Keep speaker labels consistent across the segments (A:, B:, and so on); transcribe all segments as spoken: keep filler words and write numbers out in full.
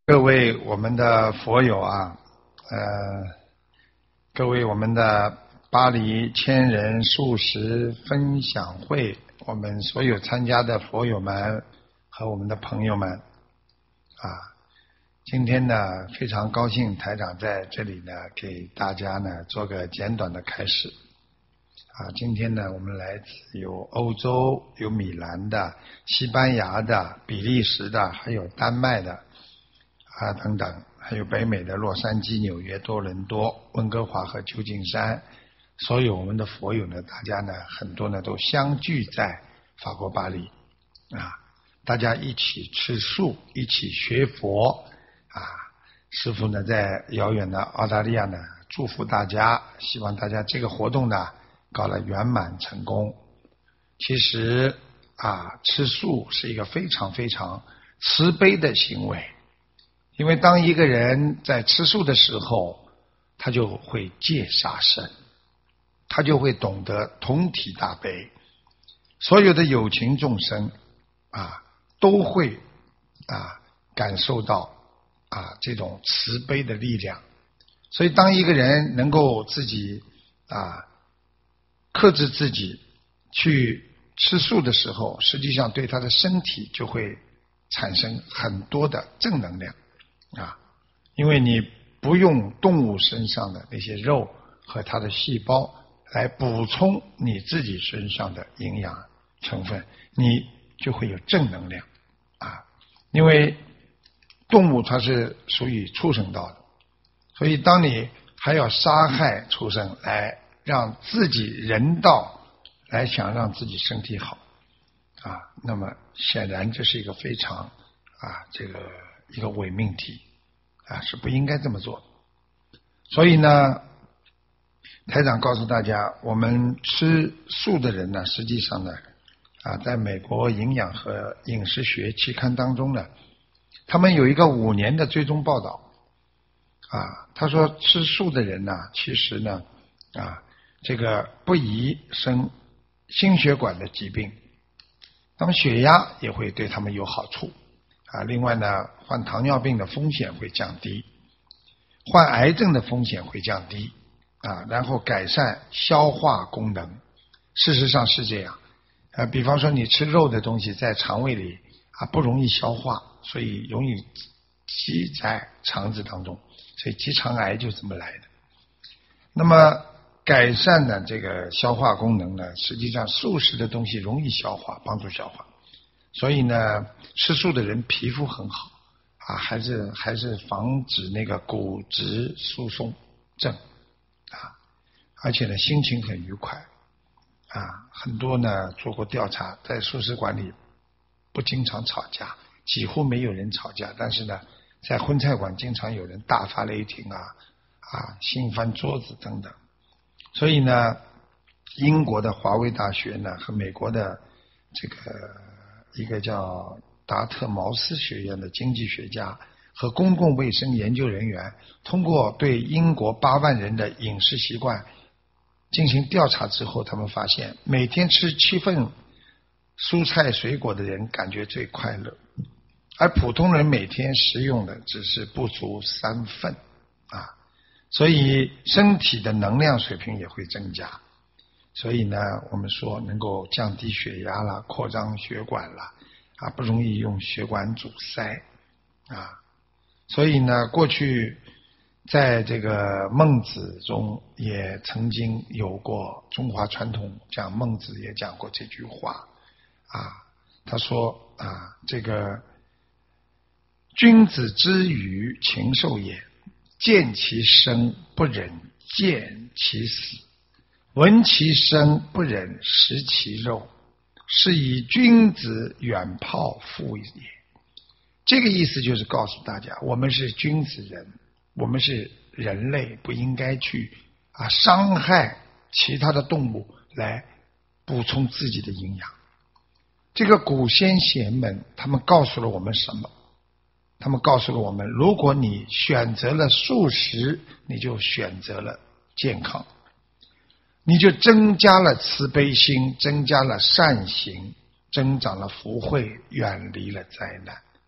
A: 各位我们的佛友啊，呃，各位我们的巴黎千人素食分享会，我们所有参加的佛友们和我们的朋友们啊，今天呢非常高兴台长在这里呢给大家呢做个简短的开始啊。今天呢我们来自有欧洲、有米兰的、西班牙的、比利时的，还有丹麦的啊等等，还有北美的洛杉矶、纽约、多伦多、温哥华和旧金山，所有我们的佛友呢，大家呢很多呢都相聚在法国巴黎啊，大家一起吃素，一起学佛啊。师父呢在遥远的澳大利亚呢祝福大家，希望大家这个活动呢搞了圆满成功。其实啊，吃素是一个非常非常慈悲的行为。因为当一个人在吃素的时候，他就会戒杀生，他就会懂得同体大悲，所有的有情众生啊都会啊感受到啊这种慈悲的力量。所以当一个人能够自己啊克制自己去吃素的时候，实际上对他的身体就会产生很多的正能量啊，因为你不用动物身上的那些肉和它的细胞来补充你自己身上的营养成分，你就会有正能量啊。因为动物它是属于畜生道的，所以当你还要杀害畜生来让自己人道，来想让自己身体好啊，那么显然这是一个非常啊这个一个伪命题啊，是不应该这么做。所以呢，台长告诉大家，我们吃素的人呢，实际上呢啊，在美国营养和饮食学期刊当中呢，他们有一个五年的追踪报道啊，他说吃素的人呢，其实呢啊，这个不宜生心血管的疾病，那么血压也会对他们有好处啊。另外呢，患糖尿病的风险会降低，患癌症的风险会降低啊，然后改善消化功能。事实上是这样啊，比方说你吃肉的东西在肠胃里啊不容易消化，所以容易积在肠子当中，所以结肠癌就这么来的。那么改善的这个消化功能呢，实际上素食的东西容易消化，帮助消化，所以呢吃素的人皮肤很好啊，还是还是防止那个骨质疏松症啊，而且呢心情很愉快啊。很多呢做过调查，在素食馆里不经常吵架，几乎没有人吵架，但是呢在荤菜馆经常有人大发雷霆啊啊，掀翻桌子等等。所以呢，英国的华威大学呢和美国的这个一个叫达特茅斯学院的经济学家和公共卫生研究人员，通过对英国八万人的饮食习惯进行调查之后，他们发现每天吃七份蔬菜水果的人感觉最快乐，而普通人每天食用的只是不足三份啊。所以身体的能量水平也会增加，所以呢我们说能够降低血压啦，扩张血管啦啊，不容易用血管阻塞啊。所以呢过去在这个孟子中也曾经有过，中华传统讲孟子也讲过这句话啊，他说啊，这个君子之于禽兽也，见其生不忍见其死，闻其声不忍食其肉，是以君子远庖父也。这个意思就是告诉大家，我们是君子人，我们是人类，不应该去啊伤害其他的动物来补充自己的营养。这个古先贤们他们告诉了我们什么？他们告诉了我们，如果你选择了素食，你就选择了健康，你就增加了慈悲心，增加了善行，增长了福慧，远离了灾难。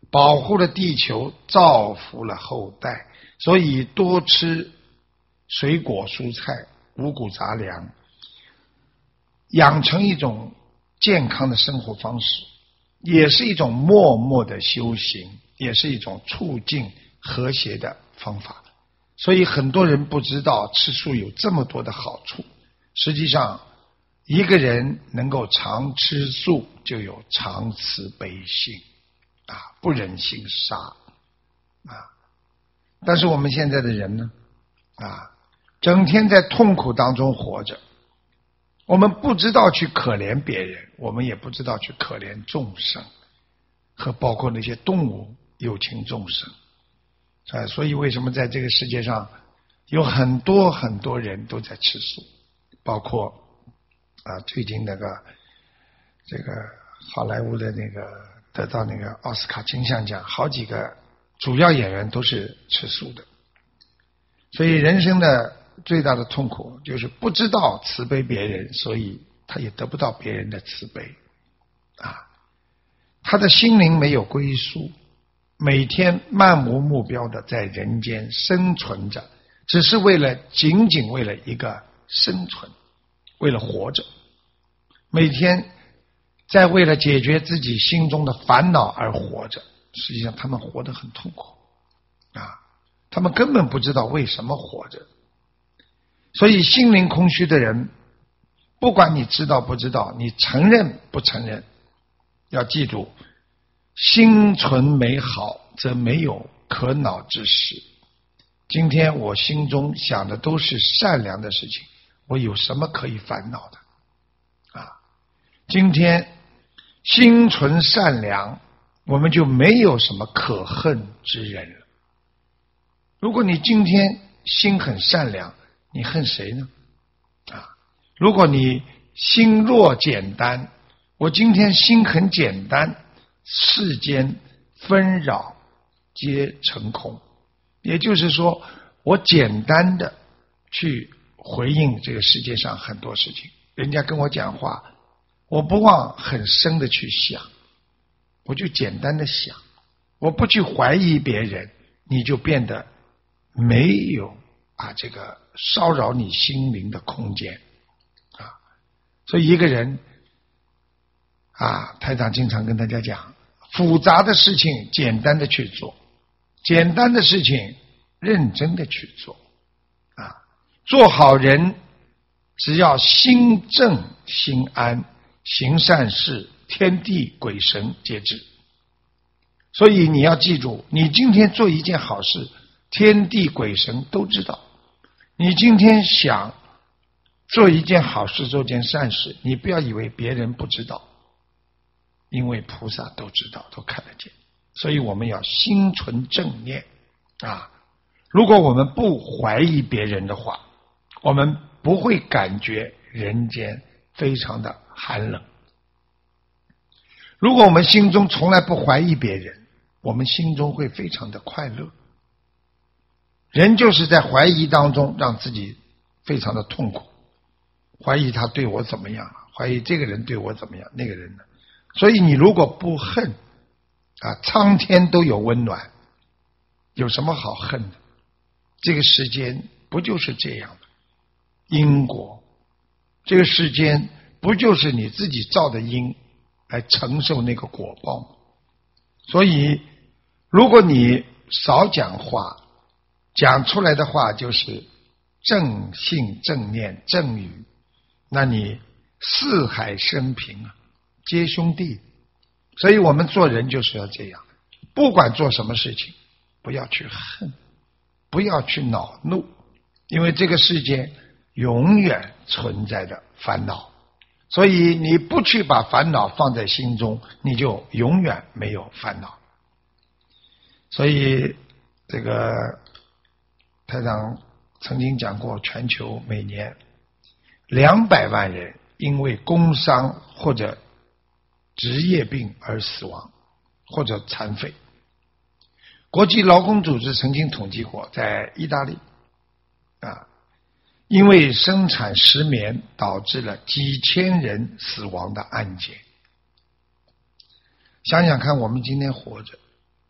A: 保护了地球，造福了后代。所以多吃水果蔬菜、五谷杂粮，养成一种健康的生活方式，也是一种默默的修行，也是一种促进和谐的方法。所以很多人不知道吃素有这么多的好处。实际上一个人能够常吃素，就有常慈悲心啊，不忍心杀啊。但是我们现在的人呢啊，整天在痛苦当中活着，我们不知道去可怜别人，我们也不知道去可怜众生，和包括那些动物有情众生啊。所以为什么在这个世界上有很多很多人都在吃素，包括啊最近那个这个好莱坞的那个得到那个奥斯卡金像奖，好几个主要演员都是吃素的。所以人生的最大的痛苦就是不知道慈悲别人，所以他也得不到别人的慈悲啊。他的心灵没有归宿，每天漫无目标的在人间生存着，只是为了仅仅为了一个生存，为了活着，每天在为了解决自己心中的烦恼而活着。实际上他们活得很痛苦啊，他们根本不知道为什么活着。所以心灵空虚的人，不管你知道不知道，你承认不承认，要记住，心存美好则没有可恼之事。今天我心中想的都是善良的事情，我有什么可以烦恼的啊？今天心存善良，我们就没有什么可恨之人了。如果你今天心很善良，你恨谁呢？啊，如果你心若简单，我今天心很简单，世间纷扰皆成空。也就是说，我简单的去回应这个世界上很多事情，人家跟我讲话，我不往很深的去想，我就简单的想，我不去怀疑别人，你就变得没有啊这个骚扰你心灵的空间啊。所以一个人啊，台长经常跟大家讲，复杂的事情简单的去做，简单的事情认真的去做啊。做好人，只要心正心安，行善事，天地鬼神皆知。所以你要记住，你今天做一件好事，天地鬼神都知道。你今天想做一件好事，做件善事，你不要以为别人不知道，因为菩萨都知道，都看得见。所以我们要心存正念啊！如果我们不怀疑别人的话，我们不会感觉人间非常的寒冷。如果我们心中从来不怀疑别人，我们心中会非常的快乐。人就是在怀疑当中让自己非常的痛苦，怀疑他对我怎么样，怀疑这个人对我怎么样，那个人呢？所以你如果不恨啊，苍天都有温暖，有什么好恨的？这个世间不就是这样的因果？这个世间不就是你自己造的因来承受那个果报吗？所以如果你少讲话，讲出来的话就是正信正念正语，那你四海升平啊，皆兄弟。所以我们做人就是要这样，不管做什么事情，不要去恨，不要去恼怒，因为这个世界永远存在着烦恼，所以你不去把烦恼放在心中，你就永远没有烦恼。所以这个台长曾经讲过，全球每年两百万人因为工伤或者职业病而死亡，或者残废。国际劳工组织曾经统计过，在意大利啊，因为生产失眠导致了几千人死亡的案件。想想看，我们今天活着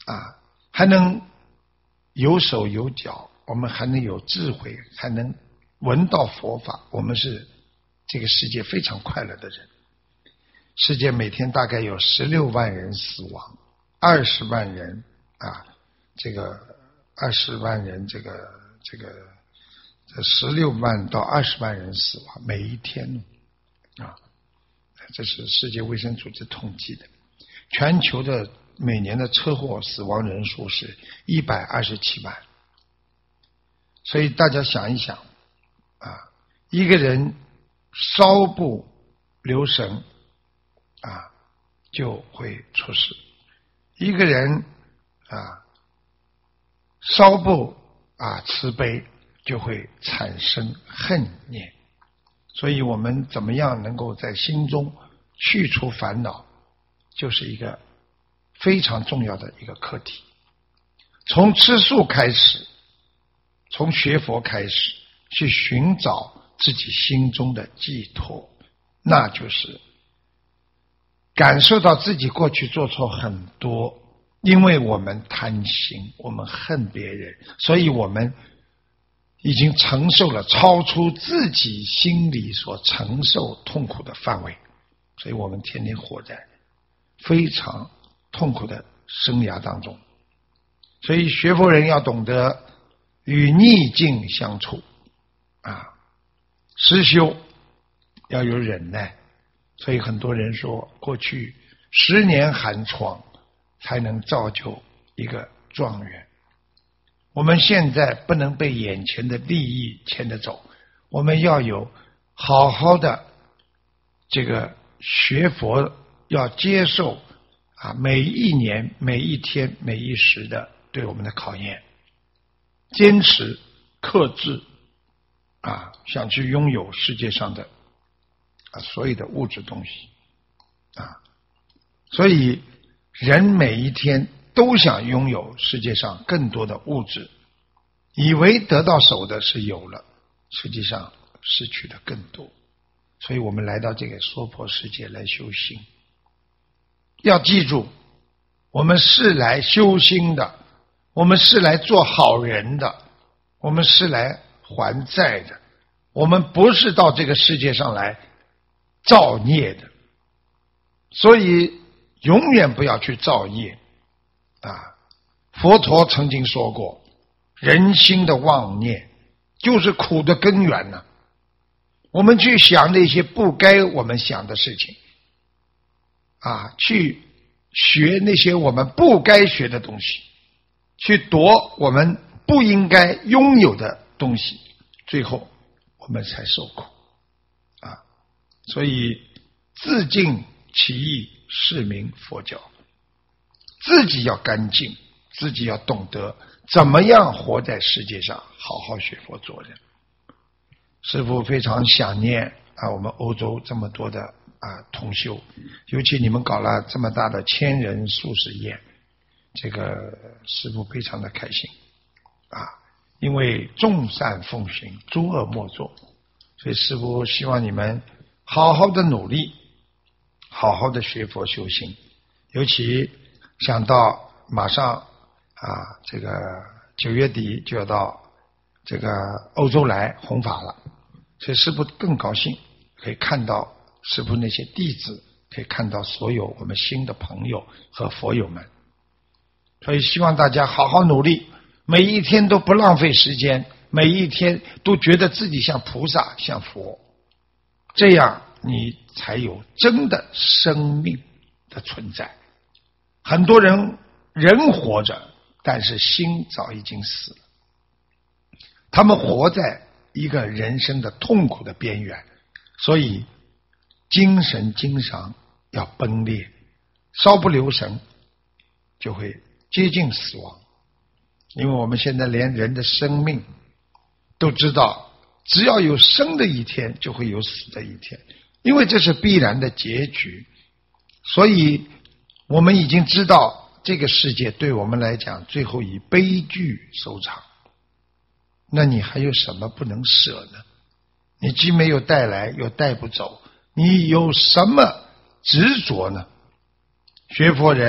A: 啊，还能有手有脚，我们还能有智慧，还能闻到佛法，我们是这个世界非常快乐的人。世界每天大概有十六万人死亡，二十万人啊，这个二十万人，这个这个十六万到二十万人死亡每一天啊，这是世界卫生组织统计的。全球的每年的车祸死亡人数是一百二十七万，所以大家想一想啊，一个人稍不留神啊，就会出事。一个人啊，稍不啊慈悲，就会产生恨念。所以我们怎么样能够在心中去除烦恼，就是一个非常重要的一个课题。从吃素开始，从学佛开始，去寻找自己心中的寄托，那就是感受到自己过去做错很多，因为我们贪心，我们恨别人，所以我们已经承受了超出自己心里所承受痛苦的范围，所以我们天天活在非常痛苦的生涯当中。所以学佛人要懂得与逆境相处啊，实修要有忍耐。所以很多人说，过去十年寒窗才能造就一个状元。我们现在不能被眼前的利益牵着走，我们要有好好的这个学佛，要接受啊每一年、每一天、每一时的对我们的考验，坚持克制啊，想去拥有世界上的啊所有的物质东西啊，所以人每一天都想拥有世界上更多的物质，以为得到手的是有了，实际上失去的更多。所以我们来到这个娑婆世界来修心，要记住，我们是来修心的，我们是来做好人的，我们是来还债的，我们不是到这个世界上来造孽的。所以永远不要去造业啊！佛陀曾经说过，人心的妄念就是苦的根源呢、啊。我们去想那些不该我们想的事情啊，去学那些我们不该学的东西，去夺我们不应该拥有的东西，最后我们才受苦啊！所以自净其意，是名佛教。自己要干净，自己要懂得怎么样活在世界上，好好学佛做人。师父非常想念啊，我们欧洲这么多的啊同修，尤其你们搞了这么大的千人素食宴，这个师父非常的开心啊，因为众善奉行，诸恶莫作，所以师父希望你们好好的努力，好好的学佛修行。尤其想到马上啊，这个九月底就要到这个欧洲来弘法了，所以师父更高兴，可以看到师父那些弟子，可以看到所有我们新的朋友和佛友们。所以希望大家好好努力，每一天都不浪费时间，每一天都觉得自己像菩萨像佛，这样你才有真的生命的存在。很多人人活着，但是心早已经死了，他们活在一个人生的痛苦的边缘，所以精神经常要崩裂，稍不留神就会接近死亡。因为我们现在连人的生命都知道，只要有生的一天就会有死的一天，因为这是必然的结局。所以我们已经知道这个世界对我们来讲最后以悲剧收场，那你还有什么不能舍呢？你既没有带来又带不走，你有什么执着呢？学佛人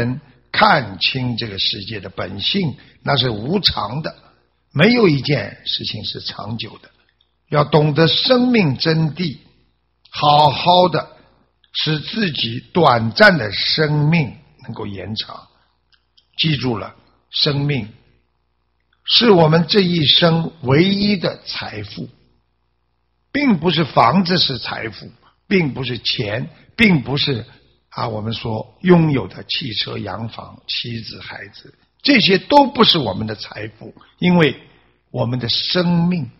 A: 看清这个世界的本性，那是无常的，没有一件事情是长久的。要懂得生命真谛，好好的使自己短暂的生命能够延长。记住了，生命是我们这一生唯一的财富，并不是房子是财富，并不是钱，并不是啊我们说拥有的汽车、洋房、妻子、孩子，这些都不是我们的财富，因为我们的生命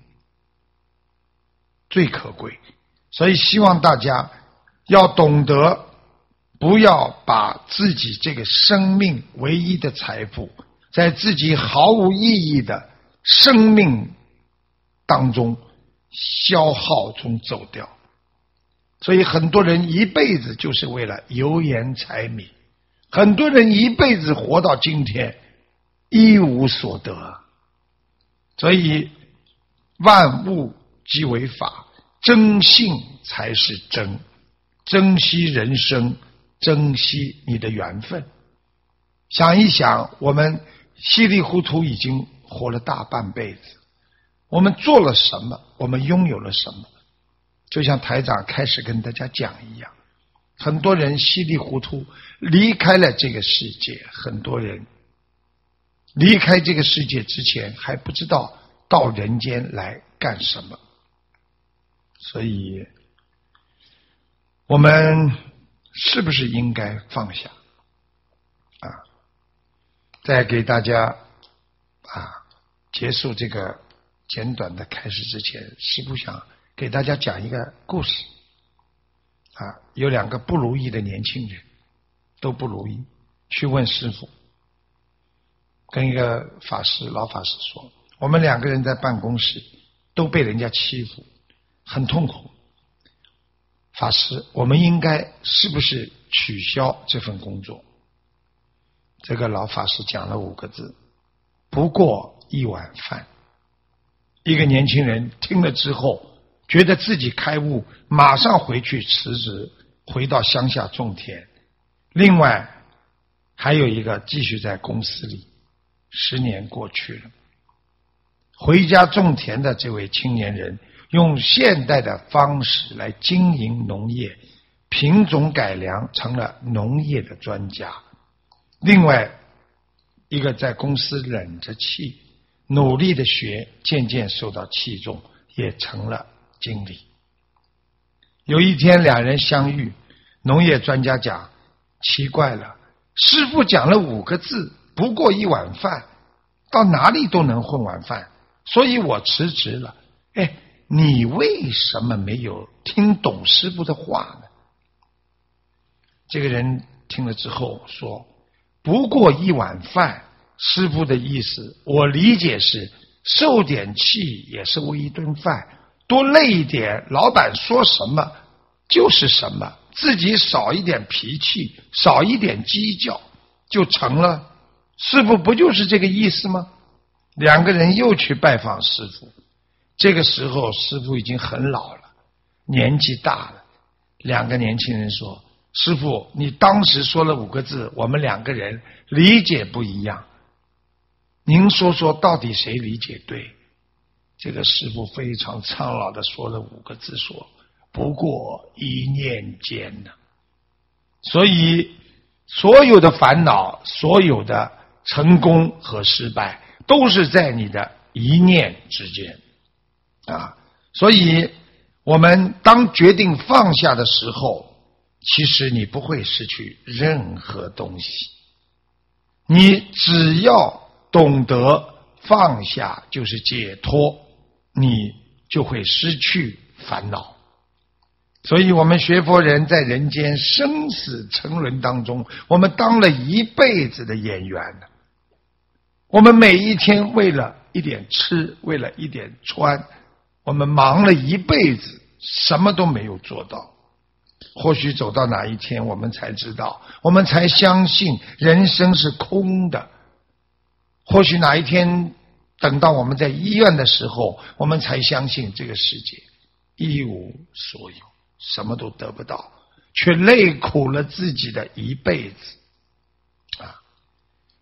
A: 最可贵。所以希望大家要懂得，不要把自己这个生命唯一的财富在自己毫无意义的生命当中消耗中走掉。所以很多人一辈子就是为了油盐柴米，很多人一辈子活到今天一无所得。所以万物即为法，真性才是真，珍惜人生，珍惜你的缘分。想一想，我们稀里糊涂已经活了大半辈子，我们做了什么，我们拥有了什么。就像台长开始跟大家讲一样，很多人稀里糊涂离开了这个世界，很多人离开这个世界之前还不知道到人间来干什么。所以我们是不是应该放下啊？在给大家啊结束这个简短的开始之前，师父想给大家讲一个故事啊，有两个不如意的年轻人，都不如意，去问师父，跟一个法师老法师说，我们两个人在办公室都被人家欺负，很痛苦，法师，我们应该是不是取消这份工作？这个老法师讲了五个字，不过一碗饭。一个年轻人听了之后觉得自己开悟，马上回去辞职，回到乡下种田。另外还有一个继续在公司里，十年过去了，回家种田的这位青年人用现代的方式来经营农业，品种改良成了农业的专家。另外一个在公司忍着气努力的学，渐渐受到器重，也成了经理。有一天两人相遇，农业专家讲，奇怪了，师父讲了五个字，不过一碗饭，到哪里都能混碗饭，所以我辞职了。哎，你为什么没有听懂师父的话呢？这个人听了之后说，不过一碗饭，师父的意思我理解是受点气也是为一顿饭，多累一点，老板说什么就是什么，自己少一点脾气，少一点计较就成了。师父不就是这个意思吗？两个人又去拜访师父，这个时候师父已经很老了，年纪大了。两个年轻人说，师父，你当时说了五个字，我们两个人理解不一样，您说说到底谁理解对？这个师父非常苍老的说了五个字，说不过一念间呢。所以所有的烦恼，所有的成功和失败，都是在你的一念之间啊。所以我们当决定放下的时候，其实你不会失去任何东西，你只要懂得放下就是解脱，你就会失去烦恼。所以我们学佛人在人间生死沉沦当中，我们当了一辈子的演员，我们每一天为了一点吃，为了一点穿，我们忙了一辈子，什么都没有做到。或许走到哪一天我们才知道，我们才相信人生是空的。或许哪一天等到我们在医院的时候，我们才相信这个世界一无所有，什么都得不到，却累苦了自己的一辈子啊！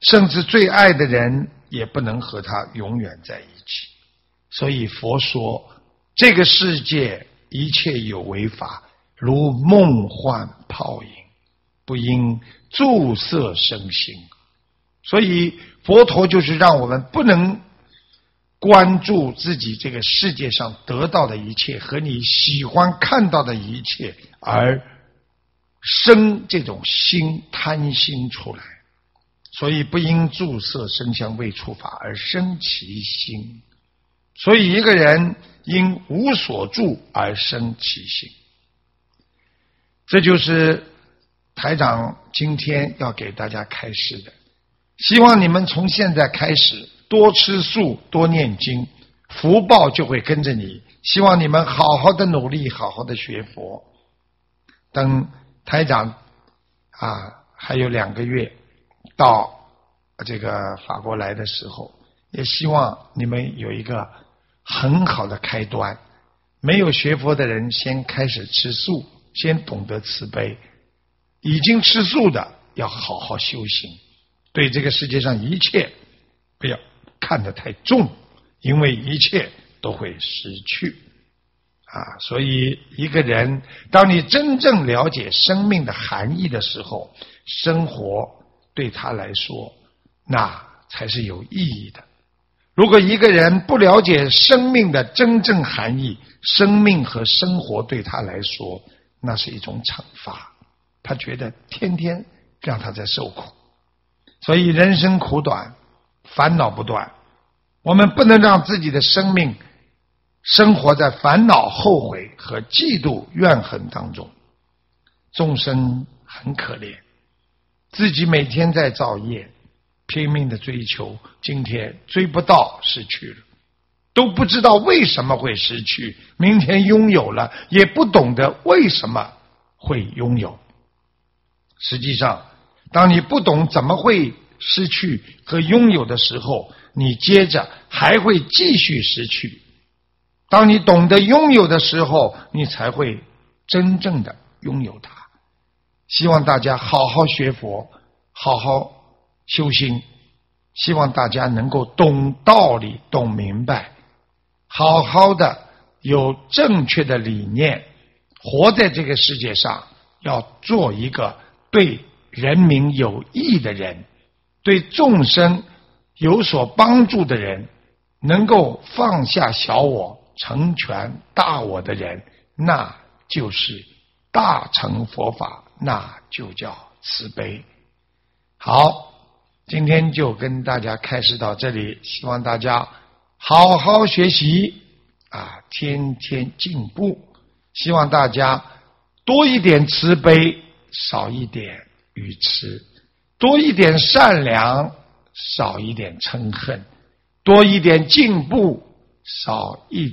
A: 甚至最爱的人也不能和他永远在一起。所以佛说，这个世界一切有为法，如梦幻泡影，不应注色生心。所以佛陀就是让我们不能关注自己这个世界上得到的一切和你喜欢看到的一切，而生这种心贪心出来。所以不因注色声香味触法而生其心。所以一个人因无所住而生其心。这就是台长今天要给大家开示的。希望你们从现在开始多吃素，多念经，福报就会跟着你。希望你们好好的努力，好好的学佛。等台长啊还有两个月到这个法国来的时候，也希望你们有一个很好的开端。没有学佛的人先开始吃素，先懂得慈悲。已经吃素的要好好修行，对这个世界上一切不要看得太重，因为一切都会失去啊。所以一个人当你真正了解生命的含义的时候，生活对他来说那才是有意义的。如果一个人不了解生命的真正含义，生命和生活对他来说那是一种惩罚，他觉得天天让他在受苦。所以人生苦短，烦恼不断，我们不能让自己的生命生活在烦恼、后悔和嫉妒、怨恨当中。众生很可怜，自己每天在造业，拼命的追求，今天追不到，失去了，都不知道为什么会失去，明天拥有了也不懂得为什么会拥有。实际上当你不懂怎么会失去和拥有的时候，你接着还会继续失去。当你懂得拥有的时候，你才会真正的拥有它。希望大家好好学佛，好好修心，希望大家能够懂道理，懂明白，好好的有正确的理念，活在这个世界上，要做一个对人民有益的人，对众生有所帮助的人，能够放下小我，成全大我的人，那就是大乘佛法，那就叫慈悲。好，今天就跟大家开示到这里，希望大家好好学习啊，天天进步。希望大家多一点慈悲，少一点愚痴，多一点善良，少一点嗔恨，多一点进步，少一